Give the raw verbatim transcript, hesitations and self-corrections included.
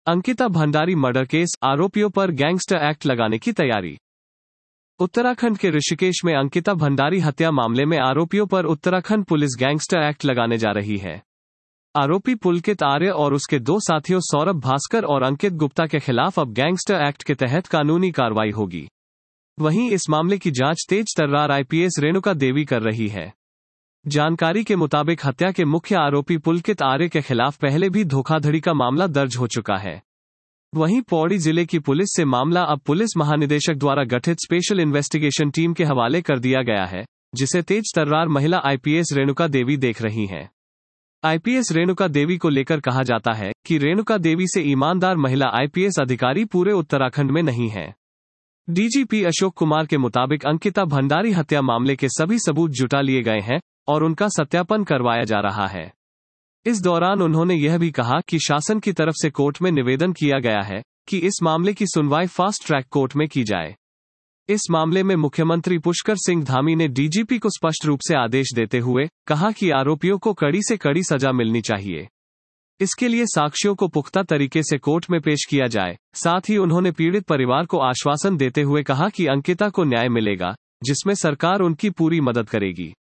Ankita Bhandari murder case, आरोपियों पर gangster act लगाने की तैयारी। उत्तराखंड के ऋषिकेश में अंकिता भंडारी हत्या मामले में आरोपियों पर उत्तराखंड पुलिस गैंगस्टर एक्ट लगाने जा रही है। आरोपी पुलकित आर्य और उसके दो साथियों सौरभ भास्कर और अंकित गुप्ता के खिलाफ अब गैंगस्टर एक्ट के तहत कानूनी कार्रवाई होगी। वहीं इस मामले की जांच तेज तर्रार आईपीएस रेणुका देवी कर रही है। जानकारी के मुताबिक हत्या के मुख्य आरोपी पुलकित आर्य के खिलाफ पहले भी धोखाधड़ी का मामला दर्ज हो चुका है। वहीं पौड़ी जिले की पुलिस से मामला अब पुलिस महानिदेशक द्वारा गठित स्पेशल इन्वेस्टिगेशन टीम के हवाले कर दिया गया है, जिसे तेज तर्रार महिला आईपीएस रेणुका देवी देख रही हैं। आईपीएस रेणुका देवी को लेकर कहा जाता है कि रेणुका देवी से ईमानदार महिला आईपीएस अधिकारी पूरे उत्तराखंड में नहीं है। डीजीपी अशोक कुमार के मुताबिक अंकिता भंडारी हत्या मामले के सभी सबूत जुटा लिए गए हैं और उनका सत्यापन करवाया जा रहा है। इस दौरान उन्होंने यह भी कहा कि शासन की तरफ से कोर्ट में निवेदन किया गया है कि इस मामले की सुनवाई फास्ट ट्रैक कोर्ट में की जाए। इस मामले में मुख्यमंत्री पुष्कर सिंह धामी ने डीजीपी को स्पष्ट रूप से आदेश देते हुए कहा कि आरोपियों को कड़ी से कड़ी सजा मिलनी चाहिए। इसके लिए साक्ष्यों को पुख्ता तरीके से कोर्ट में पेश किया जाए। साथ ही उन्होंने पीड़ित परिवार को आश्वासन देते हुए कहा कि अंकिता को न्याय मिलेगा, जिसमें सरकार उनकी पूरी मदद करेगी।